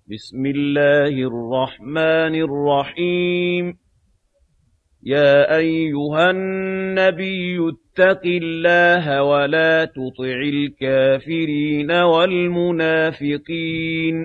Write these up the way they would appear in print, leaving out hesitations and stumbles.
بسم الله الرحمن الرحيم يا أيها النبي اتق الله ولا تطع الكافرين والمنافقين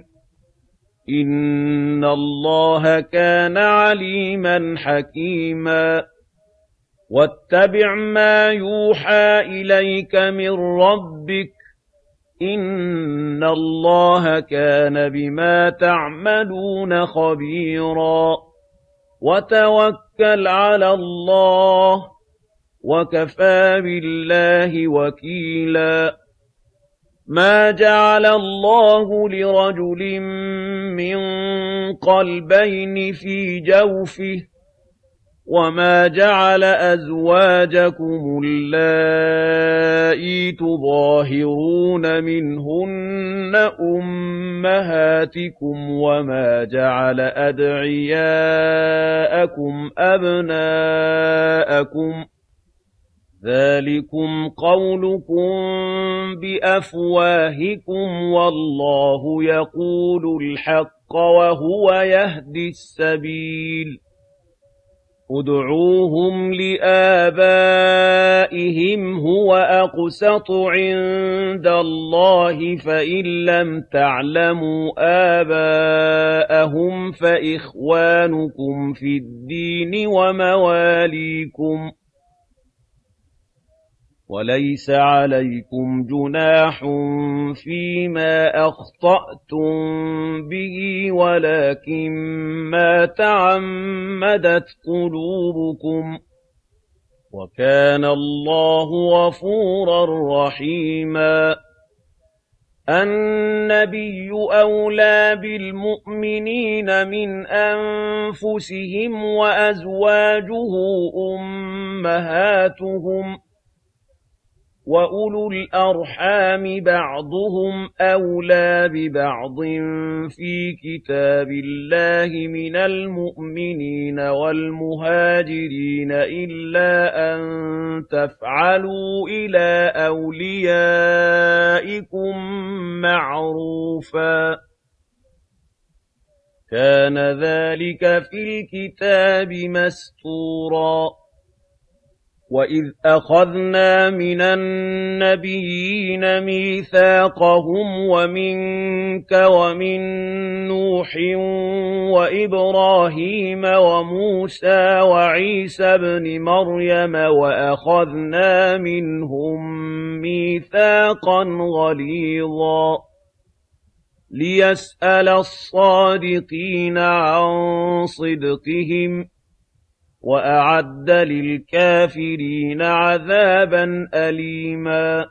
إن الله كان عليما حكيما واتبع ما يوحى إليك من ربك إن الله كان بما تعملون خبيرا وتوكل على الله وكفى بالله وكيلا ما جعل الله لرجل من قلبين في جوفه وما جعل أزواجكم اللائي تظاهرون منهن أمهاتكم وما جعل أدعياءكم أبناءكم ذلكم قولكم بأفواهكم والله يقول الحق وهو يهدي السبيل ادعوهم لآبائهم هو أقسط عند الله فإن لم تعلموا آباءهم فإخوانكم في الدين ومواليكم وليس عليكم جناح فيما أخطأتم به ولكن ما تعمدت قلوبكم وكان الله غفورا رحيما النبي أولى بالمؤمنين من أنفسهم وأزواجه أمهاتهم وأولو الأرحام بعضهم أولى ببعض في كتاب الله من المؤمنين والمهاجرين إلا أن تفعلوا إلى أوليائكم معروفا كان ذلك في الكتاب مسطورا وإذ أخذنا من النبيين ميثاقهم ومنك ومن نوح وإبراهيم وموسى وعيسى ابن مريم وأخذنا منهم ميثاقا غليظا ليسأل الصادقين عن صدقهم وأعد للكافرين عذابا أليما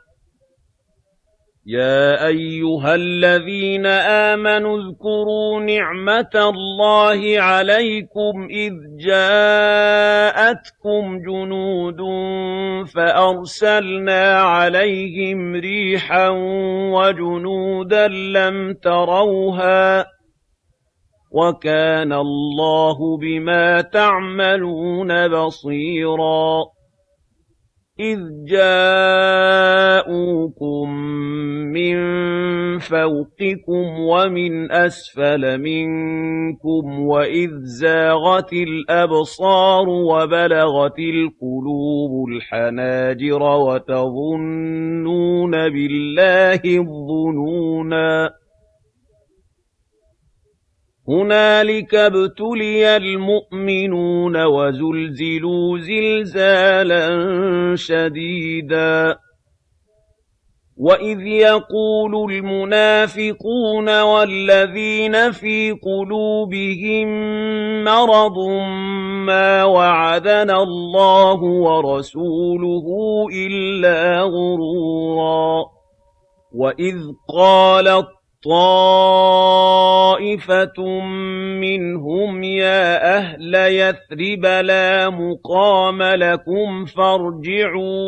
يا أيها الذين آمنوا اذكروا نعمة الله عليكم إذ جاءتكم جنود فأرسلنا عليهم ريحا وجنودا لم تروها وكان الله بما تعملون بصيرا إذ جاءوكم من فوقكم ومن أسفل منكم وإذ زاغت الأبصار وبلغت القلوب الحناجر وتظنون بالله الظنونا هنالك ابتلي المؤمنون وزلزلوا زلزالا شديدا وإذ يقول المنافقون والذين في قلوبهم مرض ما وعدنا الله ورسوله إلا غرورا وإذ قالت طائفة منهم يا أهل يثرب لا مقام لكم فارجعوا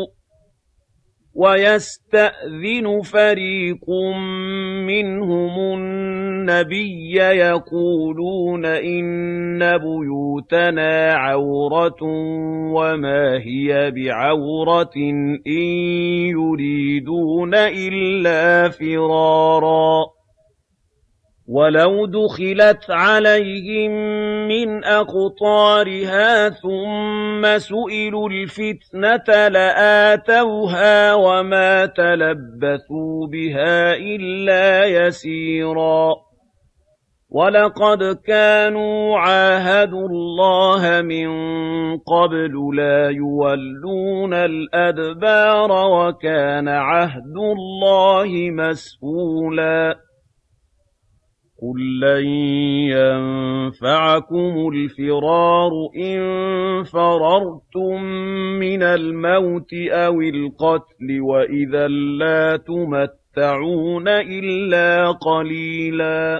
ويستأذن فريق منهم النبي يقولون إن بيوتنا عورة وما هي بعورة إن يريدون إلا فرارا وَلَوْ دُخِلَتْ عَلَيْهِم مِّنْ أَقْطَارِهَا ثُمَّ سُئِلُوا الْفِتْنَةَ لَآتَوْهَا وَمَا تَلَبَّثُوا بِهَا إِلَّا يَسِيرًا وَلَقَدْ كَانُوا عَاهَدُوا اللَّهَ مِن قَبْلُ لَا يُوَلُّونَ الْأَدْبَارَ وَكَانَ عَهْدُ اللَّهِ مَسْئُولًا قُل لَّن يَنفَعَكُمُ الْفِرَارُ إِن فَرَرْتُم مِّنَ الموت أو القتل وإذا لا تمتعون إلا قليلا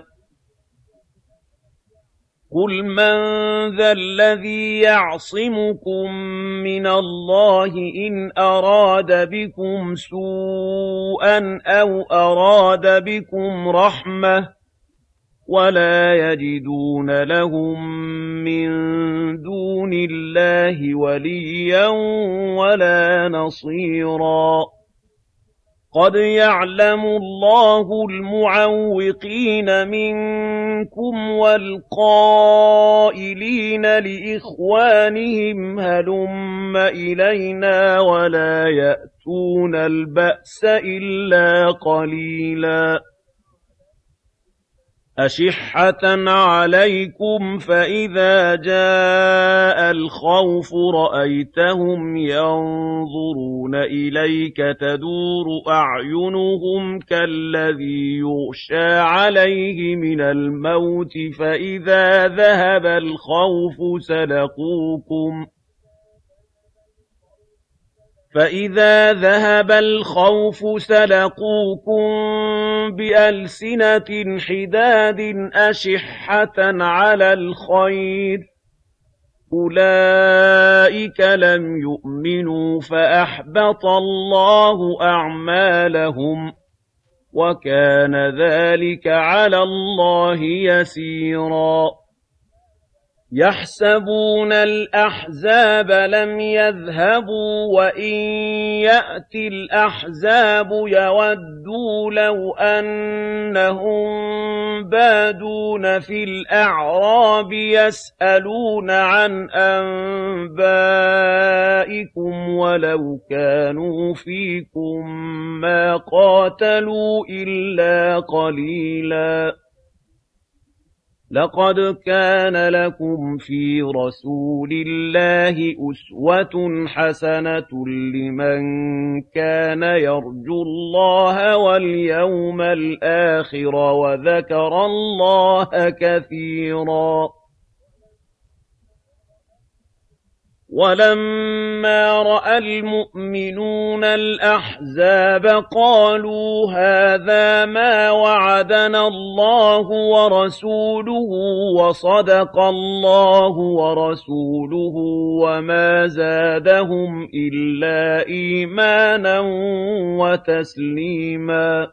قُلْ مَن ذَا الَّذِي يَعْصِمُكُم مِّنَ اللَّهِ إِنْ أَرَادَ بِكُمْ سُوءًا أَوْ أَرَادَ بِكُمْ رَحْمَةً وَلَا يَجِدُونَ لَهُم مِّن دُونِ اللَّهِ وَلِيًّا وَلَا نَصِيرًا قَدْ يَعْلَمُ اللَّهُ الْمُعَوِّقِينَ مِنكُمْ وَالْقَائِلِينَ لِإِخْوَانِهِمْ هَلُمَّ إِلَيْنَا وَلَا يَأْتُونَ الْبَأْسَ إِلَّا قَلِيلًا أَشِحَّةً عَلَيْكُمْ فَإِذَا جَاءَ الْخَوْفُ رَأَيْتَهُمْ يَنظُرُونَ إِلَيْكَ تَدُورُ أَعْيُنُهُمْ كَالَّذِي يُغْشَىٰ عَلَيْهِ مِنَ الْمَوْتِ فَإِذَا ذَهَبَ الْخَوْفُ سَلَقُوكُم بِأَلْسِنَةٍ حِدَادٍ أَشِحَّةً عَلَى الْخَيْرِ أُولَٰئِكَ لَمْ يُؤْمِنُوا فَأَحْبَطَ اللَّهُ أَعْمَالَهُمْ وَكَانَ ذَٰلِكَ عَلَى اللَّهِ يَسِيرًا يَحْسَبُونَ الْأَحْزَابَ لَمْ يَذْهَبُوا وَإِن يَأْتِ الْأَحْزَابُ يَوَدُّوا لَوْ أَنَّهُم بَادُونَ فِي الْأَعْرَابِ يَسْأَلُونَ عَنْ أَنبَائِكُمْ وَلَوْ كَانُوا فِيكُم مَّا قَاتَلُوا إِلَّا قَلِيلًا لَقَدْ كَانَ لَكُمْ فِي رَسُولِ اللَّهِ أُسْوَةٌ حَسَنَةٌ لِّمَن كَانَ يَرْجُو اللَّهَ وَالْيَوْمَ الْآخِرَ وَذَكَرَ اللَّهَ كَثِيرًا وَلَمَّا رَأَى الْمُؤْمِنُونَ الْأَحْزَابَ قَالُوا هَٰذَا مَا وَعَدَنَا اللَّهُ وَرَسُولُهُ وَصَدَقَ اللَّهُ وَرَسُولُهُ وَمَا زَادَهُمْ إِلَّا إِيمَانًا وَتَسْلِيمًا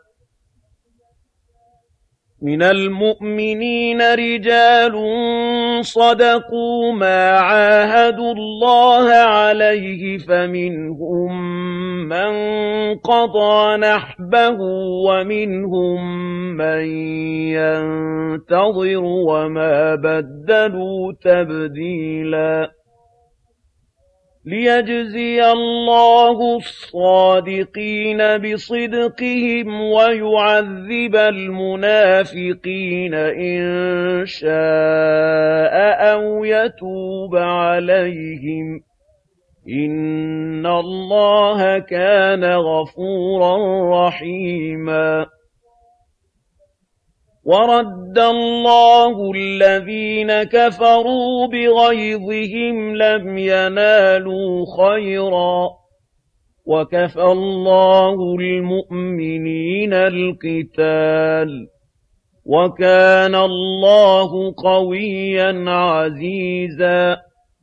مِنَ الْمُؤْمِنِينَ رِجَالٌ صَدَقُوا مَا عَاهَدُوا اللَّهَ عَلَيْهِ فَمِنْهُم مَّن قَضَىٰ نَحْبَهُ وَمِنْهُم مَّن يَنتَظِرُ وَمَا بَدَّلُوا تَبْدِيلًا لِيَجْزِيَ اللَّهُ الصَّادِقِينَ بِصِدْقِهِمْ وَيُعَذِّبَ الْمُنَافِقِينَ إِن شَاءَ أَوْ يَتُوبَ عَلَيْهِمْ ۚ إِنَّ اللَّهَ كَانَ غَفُورًا رَّحِيمًا وَرَدَّ اللَّهُ الَّذِينَ كَفَرُوا بِغَيْظِهِمْ لَمْ يَنَالُوا خَيْرًا وَكَفَى اللَّهُ الْمُؤْمِنِينَ الْقِتَالَ وَكَانَ اللَّهُ قَوِيًّا عَزِيزًا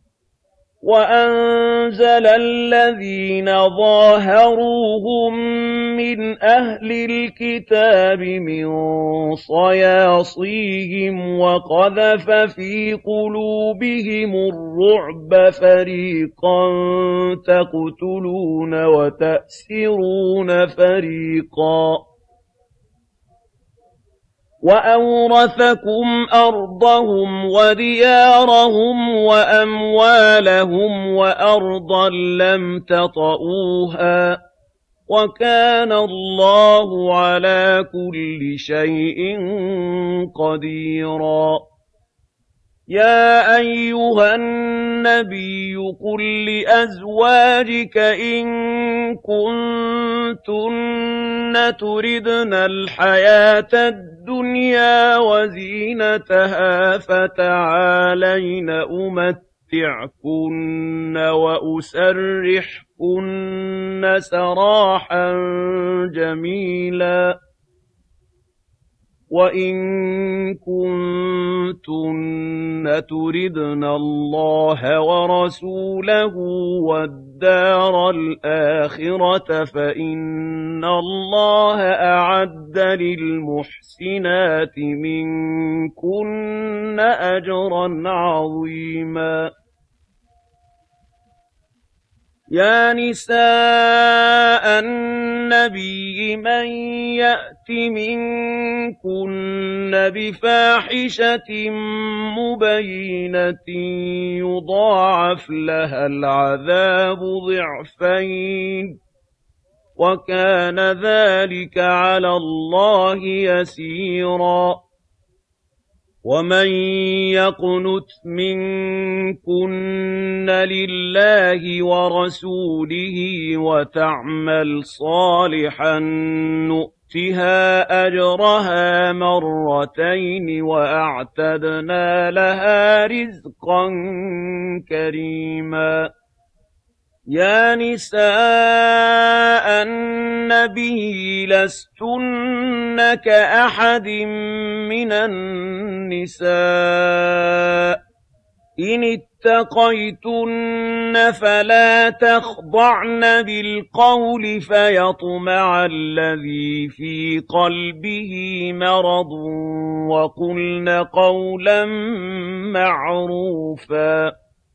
وَأَنزَلَ الَّذِينَ ظَاهَرُوهُم مِّنْ أَهْلِ الْكِتَابِ مِن صَيَاصِيهِمْ وَقَذَفَ فِي قُلُوبِهِمُ الرُّعْبَ فَرِيقًا تَقْتُلُونَ وَتَأْسِرُونَ فَرِيقًا وأورثكم أرضهم وديارهم وأموالهم وأرضا لم تطئوها وكان الله على كل شيء قديرا يا أيها النبي قل لأزواجك إن كنتن تردن الحياة الدنيا وزينتها فتعالين أمتعكن وأسرحكن سراحا جميلا وإن كنتن تردن الله ورسوله والدار الآخرة فإن الله أعد للمحسنات منكن أجرا عظيما يا نساء النبي من يأت منكن بفاحشة مبينة يضاعف لها العذاب ضعفين وكان ذلك على الله يسيرا ومن يقنت منكن لله ورسوله وتعمل صالحا نؤتها أجرها مرتين وأعتدنا لها رزقا كريما يا نساء النبي لستن كأحد من النساء إن اتقيتن فلا تخضعن بالقول فيطمع الذي في قلبه مرض وقلن قولا معروفا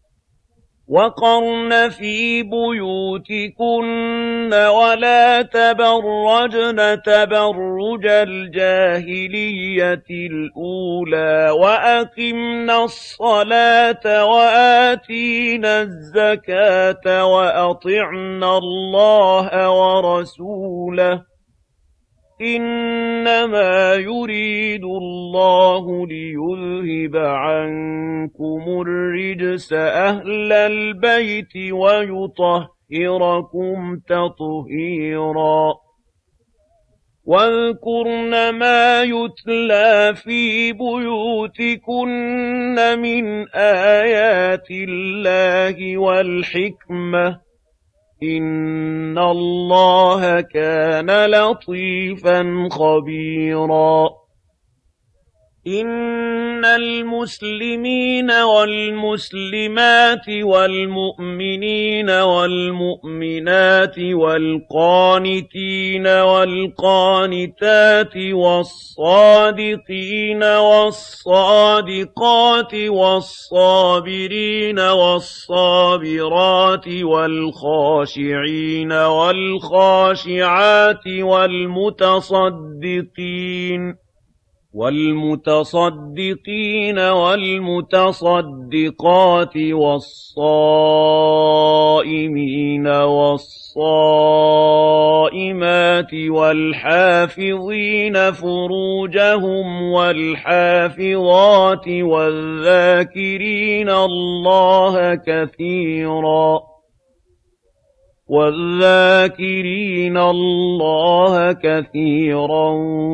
وقرن في بيوتكن ولا تبرجن تبرج الجاهلية الأولى وأقمنا الصلاة وآتينا الزكاة وأطعنا الله ورسوله إنما يريد الله ليذهب عنكم الرجس أهل البيت ويطهركم تطهيرا واذكرن ما يتلى في بيوتكن من آيات الله والحكمة إن الله كان لطيفا خبيرا إن المسلمين والمسلمات والمؤمنين والمؤمنات والقانتين والقانتات والصادقين والصادقات والصابرين والصابرات والخاشعين والخاشعات والمتصدقين والمتصدقات والصائمين والصائمات والحافظين فروجهم والحافظات والذاكرين الله كثيرا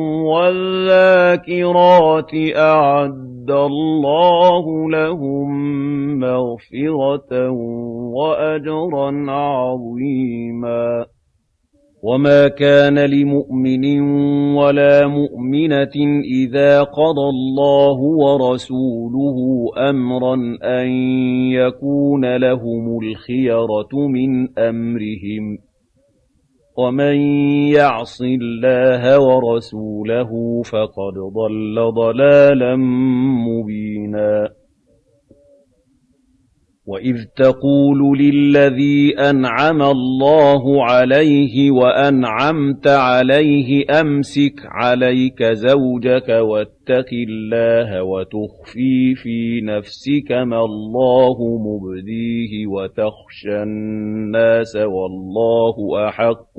والذاكرات أعد الله لهم مغفرة وأجرا عظيما وما كان لمؤمن ولا مؤمنة إذا قضى الله ورسوله أمرا أن يكون لهم الخيرة من أمرهم ومن يعص الله ورسوله فقد ضل ضلالا مبينا وَإِذْ تَقُولُ لِلَّذِي أَنْعَمَ اللَّهُ عَلَيْهِ وَأَنْعَمْتَ عَلَيْهِ أَمْسِكْ عَلَيْكَ زَوْجَكَ وَاتَّقِ اللَّهَ وَتُخْفِي فِي نَفْسِكَ مَا اللَّهُ مُبْدِيهِ وَتَخْشَى النَّاسَ وَاللَّهُ أَحَقُّ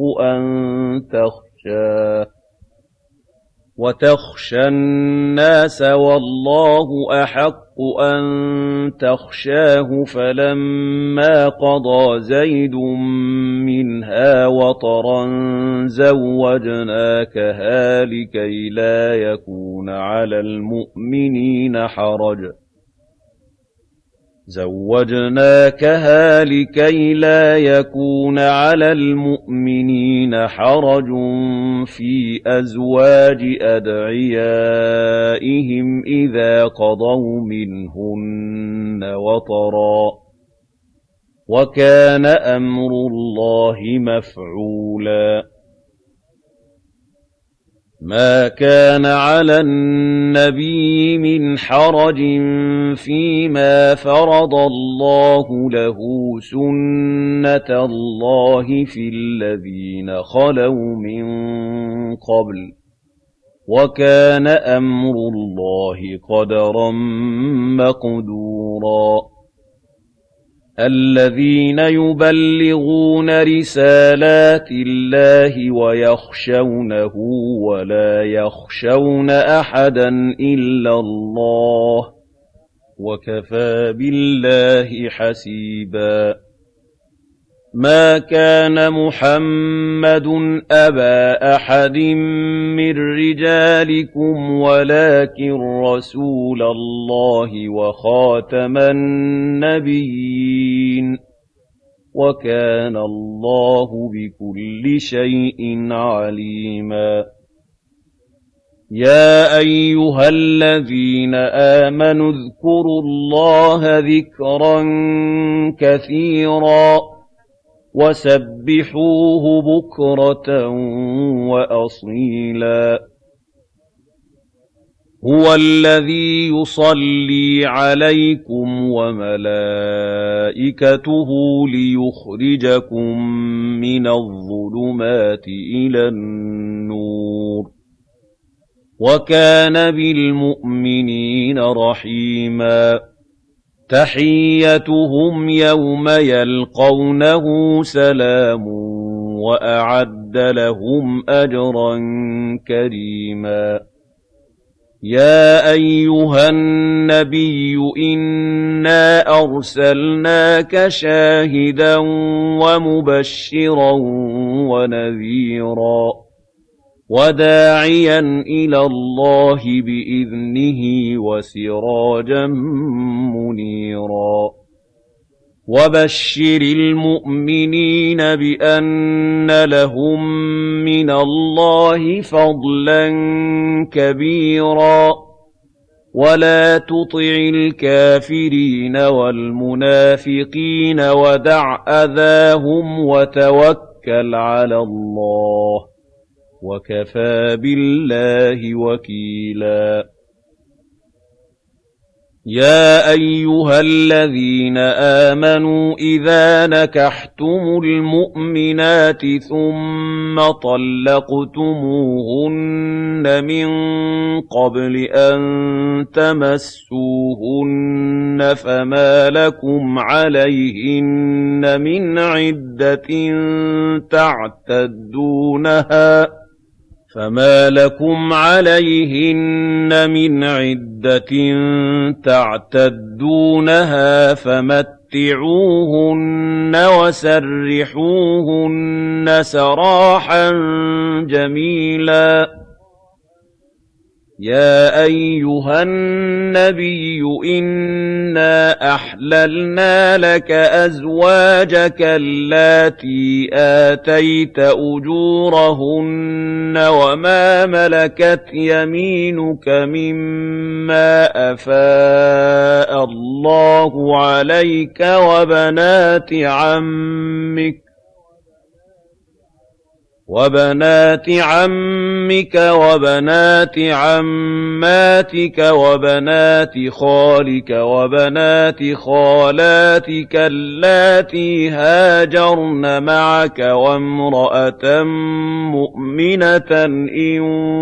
أَن تَخْشَاهُ فَلَمَّا قَضَىٰ زَيْدٌ مِّنْهَا وَطَرًا زَوَّجْنَاكَهَا لِكَيْ لَا يَكُونَ عَلَى الْمُؤْمِنِينَ حَرَجٌ فِي أَزْوَاجِ أَدْعِيَائِهِمْ إِذَا قَضَوْا مِنْهُنَّ وَطَرًا ۚ وَكَانَ أَمْرُ اللَّهِ مَفْعُولًا. مَا كَانَ عَلَى النَّبِيِّ مِنْ حَرَجٍ فِيمَا فَرَضَ اللَّهُ لَهُ ۖ سُنَّةَ اللَّهِ فِي الَّذِينَ خَلَوْا مِن قَبْلُ ۚ وَكَانَ أَمْرُ اللَّهِ قَدَرًا مَّقْدُورًا. الَّذِينَ يُبَلِّغُونَ رِسَالَاتِ اللَّهِ وَيَخْشَوْنَهُ وَلَا يَخْشَوْنَ أَحَدًا إِلَّا اللَّهَ ۗ وَكَفَىٰ بِاللَّهِ حَسِيبًا. مَا كَانَ مُحَمَّدٌ أَبَا أَحَدٍ مِّن رِّجَالِكُمْ وَلَٰكِن رَّسُولَ اللَّهِ وَخَاتَمَ النَّبِيِّينَ ۗ وَكَانَ اللَّهُ بِكُلِّ شَيْءٍ عَلِيمًا. يَا أَيُّهَا الَّذِينَ آمَنُوا اذْكُرُوا اللَّهَ ذِكْرًا كَثِيرًا وَسَبِّحُوهُ بُكْرَةً وَأَصِيلًا. هُوَ الَّذِي يُصَلِّي عَلَيْكُمْ وَمَلَائِكَتُهُ لِيُخْرِجَكُم مِّنَ الظُّلُمَاتِ إِلَى النُّورِ ۚ وَكَانَ بِالْمُؤْمِنِينَ رَحِيمًا. تَحِيَّتُهُمْ يَوْمَ يَلْقَوْنَهُ سَلَامٌ ۚ وَأَعَدَّ لَهُمْ أَجْرًا كَرِيمًا. يَا أَيُّهَا النَّبِيُّ إِنَّا أَرْسَلْنَاكَ شَاهِدًا وَمُبَشِّرًا وَنَذِيرًا وَدَاعِيًا إِلَى اللَّهِ بِإِذْنِهِ وَسِرَاجًا مُّنِيرًا. وَبَشِّرِ الْمُؤْمِنِينَ بِأَنَّ لَهُم مِّنَ اللَّهِ فَضْلًا كَبِيرًا. وَلَا تُطِعِ الْكَافِرِينَ وَالْمُنَافِقِينَ وَدَعْ أَذَاهُمْ وَتَوَكَّلْ عَلَى اللَّهِ ۚ وَكَفَىٰ بِاللَّهِ وَكِيلًا. يَا أَيُّهَا الَّذِينَ آمَنُوا إِذَا نَكَحْتُمُ الْمُؤْمِنَاتِ ثُمَّ طَلَّقْتُمُوهُنَّ مِن قَبْلِ أَن تَمَسُّوهُنَّ فَمَا لَكُمْ عَلَيْهِنَّ مِنْ عِدَّةٍ تَعْتَدُّونَهَا فَمَتِّعُوهُنَّ وَسَرِّحُوهُنَّ سَرَاحًا جَمِيلًا. يَا أَيُّهَا النَّبِيُّ إِنَّا أَحْلَلْنَا لَكَ أَزْوَاجَكَ اللَّاتِي آتَيْتَ أُجُورَهُنَّ وَمَا مَلَكَتْ يَمِينُكَ مِمَّا أَفَاءَ اللَّهُ عَلَيْكَ وبنات عمك وبنات عماتك وبنات خالك وبنات خالاتك اللاتي هاجرن معك وامرأة مؤمنة إن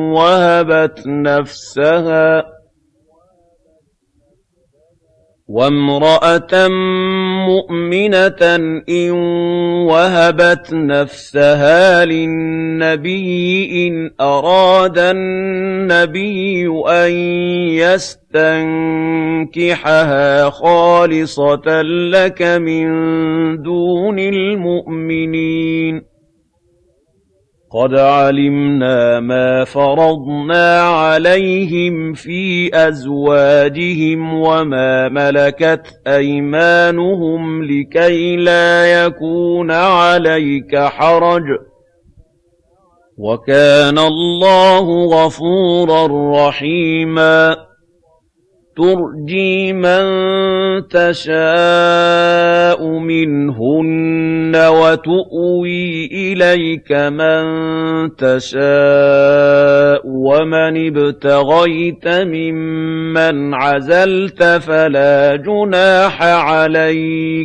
وهبت نفسها للنبي إن أراد النبي أن يستنكحها خالصة لك من دون المؤمنين قد علمنا ما فرضنا عليهم في أزواجهم وما ملكت أيمانهم لكي لا يكون عليك حرج وكان الله غفورا رحيما ترجي من تشاء منهن وتؤوي إليك من تشاء ومن ابتغيت ممن عزلت فلا جناح عليك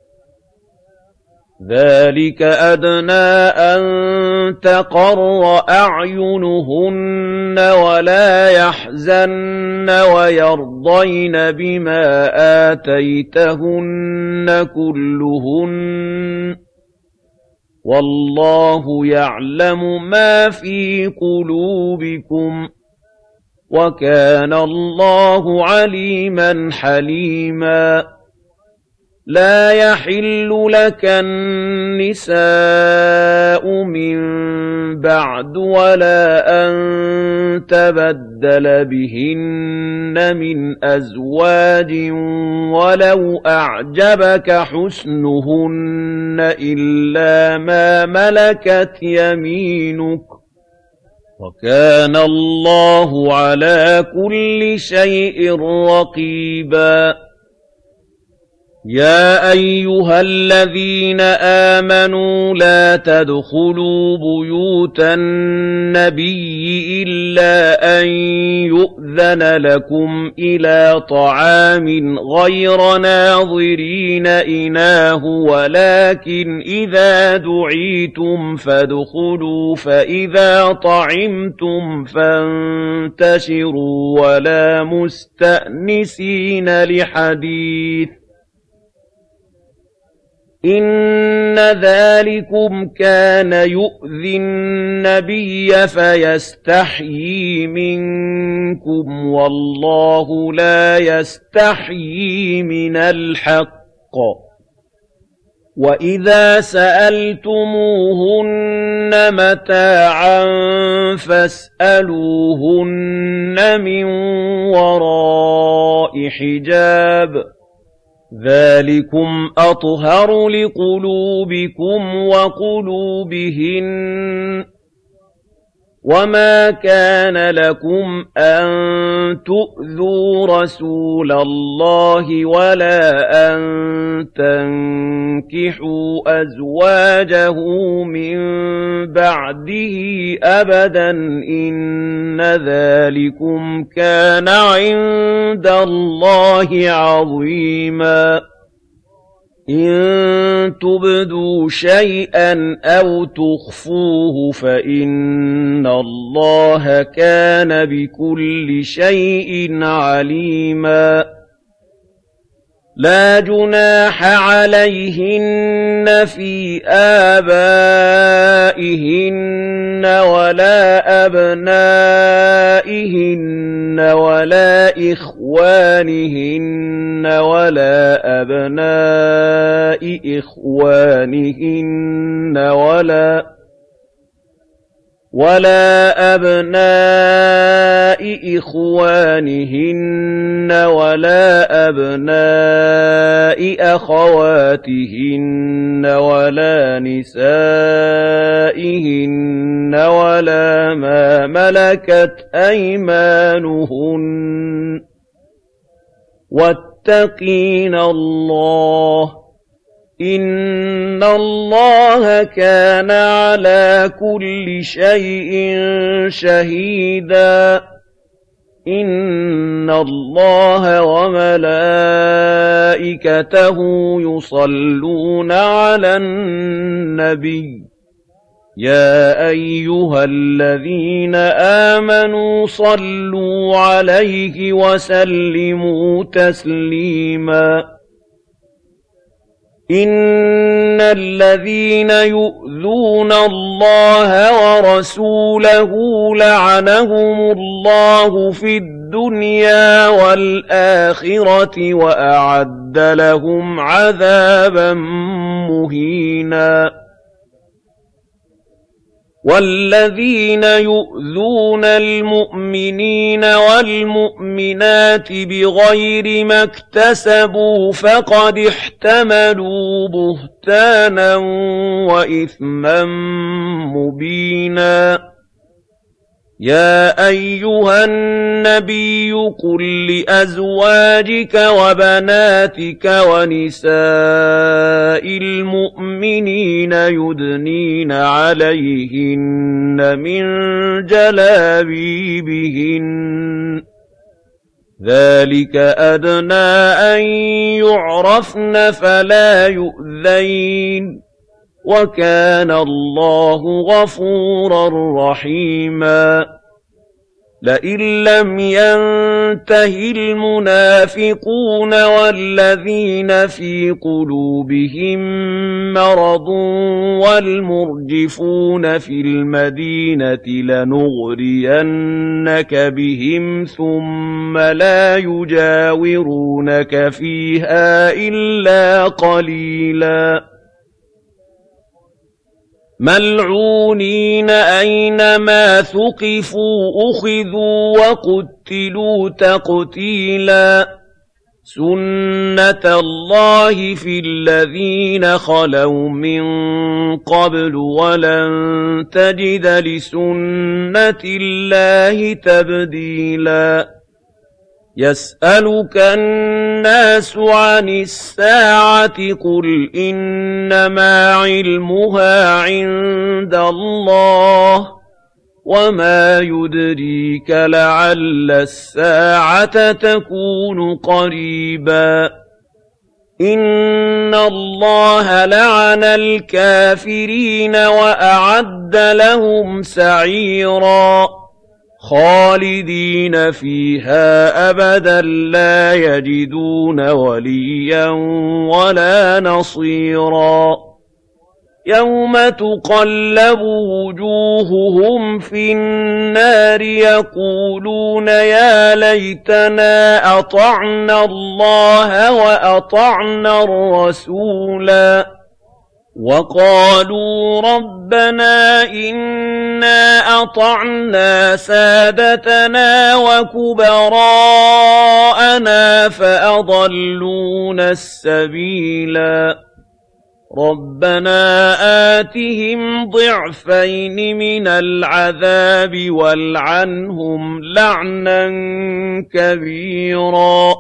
ذلك أدنى أن تقر أعينهن ولا يحزن ويرضين بما آتيتهن كلهن والله يعلم ما في قلوبكم وكان الله عليما حليما لا يحل لك النساء من بعد ولا أن تبدل بهن من أزواج ولو أعجبك حسنهن إلا ما ملكت يمينك وكان الله على كل شيء رقيبا يا أيها الذين آمنوا لا تدخلوا بيوت النبي إلا أن يؤذن لكم إلى طعام غير ناظرين إناه ولكن إذا دعيتم فادخلوا فإذا طعمتم فانتشروا ولا مستأنسين لحديث إن ذلكم كان يؤذي النبي فيستحيي منكم والله لا يستحيي من الحق وإذا سألتموهن متاعا فاسألوهن من وراء حجاب ذلكم أطهر لقلوبكم وقلوبهن وما كان لكم أن تؤذوا رسول الله ولا أن تنكحوا أزواجه من بعده أبدا إن ذلكم كان عند الله عظيما إن تبدوا شيئا أو تخفوه فإن الله كان بكل شيء عليما لا جناح عليهن في آبائهن ولا أبنائهن ولا إخوانهن ولا أبناء إخوانهن ولا أبناء إخوانهن ولا أبناء أخواتهن ولا نسائهن ولا ما ملكت أيمانهن واتقين الله إِنَّ اللَّهَ كَانَ عَلَىٰ كُلِّ شَيْءٍ شَهِيدًا إِنَّ اللَّهَ وَمَلَائِكَتَهُ يُصَلُّونَ عَلَى النَّبِيِّ يَا أَيُّهَا الَّذِينَ آمَنُوا صَلُّوا عَلَيْهِ وَسَلِّمُوا تَسْلِيمًا إِنَّ الَّذِينَ يُؤْذُونَ اللَّهَ وَرَسُولَهُ لَعَنَهُمُ اللَّهُ فِي الدُّنْيَا وَالْآخِرَةِ وَأَعَدَّ لَهُمْ عَذَابًا مُّهِينًا وَالَّذِينَ يُؤْذُونَ الْمُؤْمِنِينَ وَالْمُؤْمِنَاتِ بِغَيْرِ مَا اكْتَسَبُوا فَقَدِ احْتَمَلُوا بُهْتَانًا وَإِثْمًا مُّبِينًا يَا أَيُّهَا النَّبِيُّ قُل لِّأَزْوَاجِكَ وَبَنَاتِكَ وَنِسَاءِ الْمُؤْمِنِينَ يُدْنِينَ عَلَيْهِنَّ مِن جَلَابِيبِهِنَّ ذَلِكَ أَدْنَىٰ أَن يُعْرَفْنَ فَلَا يُؤْذَيْنَ وَكَانَ اللَّهُ غَفُورًا رَّحِيمًا لَئِن لَّمْ يَنتَهِ الْمُنَافِقُونَ وَالَّذِينَ فِي قُلُوبِهِم مَّرَضٌ وَالْمُرْجِفُونَ فِي الْمَدِينَةِ لَنُغْرِيَنَّكَ بِهِمْ ثُمَّ لَا يُجَاوِرُونَكَ فِيهَا إِلَّا قَلِيلًا مَّلْعُونِينَ أَيْنَمَا ثُقِفُوا أُخِذُوا وَقُتِّلُوا تَقْتِيلًا سُنَّةَ اللَّهِ فِي الَّذِينَ خَلَوْا مِن قَبْلُ وَلَن تَجِدَ لِسُنَّةِ اللَّهِ تَبْدِيلًا يَسْأَلُكَ النَّاسُ عَنِ السَّاعَةِ قُلْ إِنَّمَا عِلْمُهَا عِندَ اللَّهِ وَمَا يُدْرِيكَ لَعَلَّ السَّاعَةَ تَكُونُ قَرِيبًا إِنَّ اللَّهَ لَعَنَ الْكَافِرِينَ وَأَعَدَّ لَهُمْ سَعِيرًا خَالِدِينَ فِيهَا أَبَدًا لَّا يَجِدُونَ وَلِيًّا وَلَا نَصِيرًا يَوْمَ تُقَلَّبُ وُجُوهُهُمْ فِي النَّارِ يَقُولُونَ يَا لَيْتَنَا أَطَعْنَا اللَّهَ وَأَطَعْنَا الرَّسُولَا وَقَالُوا رَبَّنَا إِنَّا أَطَعْنَا سَادَتَنَا وَكُبَرَاءَنَا فَأَضَلُّونَا السَّبِيلَا رَبَّنَا آتِهِمْ ضِعْفَيْنِ مِنَ الْعَذَابِ وَالْعَنْهُمْ لَعْنًا كَبِيرًا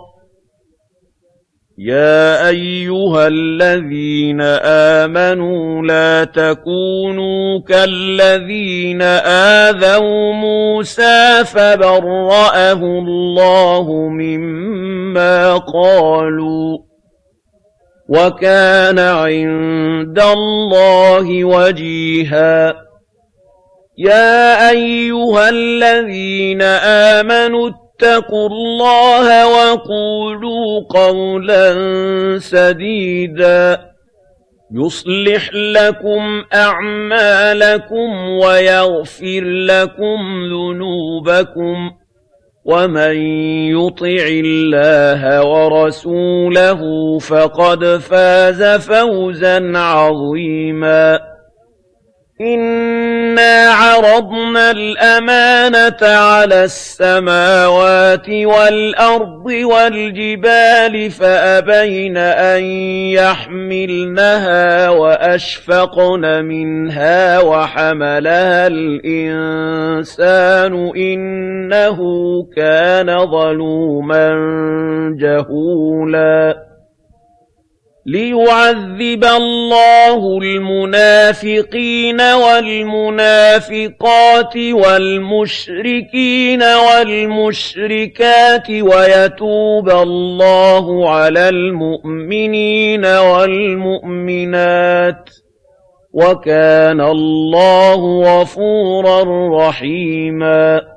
يَا أَيُّهَا الَّذِينَ آمَنُوا لَا تَكُونُوا كَالَّذِينَ آذَوْا مُوسَىٰ فَبَرَّأَهُ اللَّهُ مِمَّا قَالُوا وَكَانَ عِندَ اللَّهِ وَجِيهًا يَا أَيُّهَا الَّذِينَ آمَنُوا اتَّقُوا اللَّهَ وَقُولُوا قَوْلًا سَدِيدًا يُصْلِحْ لَكُمْ أَعْمَالَكُمْ وَيَغْفِرْ لَكُمْ ذُنُوبَكُمْ وَمَن يُطِعِ اللَّهَ وَرَسُولَهُ فَقَدْ فَازَ فَوْزًا عَظِيمًا إِنَّا عَرَضْنَا الْأَمَانَةَ عَلَى السَّمَاوَاتِ وَالْأَرْضِ وَالْجِبَالِ فَأَبَيْنَ أَن يَحْمِلْنَهَا وَأَشْفَقْنَ مِنْهَا وَحَمَلَهَا الْإِنسَانُ إِنَّهُ كَانَ ظَلُومًا جَهُولًا ليعذب الله المنافقين والمنافقات والمشركين والمشركات ويتوب الله على المؤمنين والمؤمنات وكان الله غفورا رحيما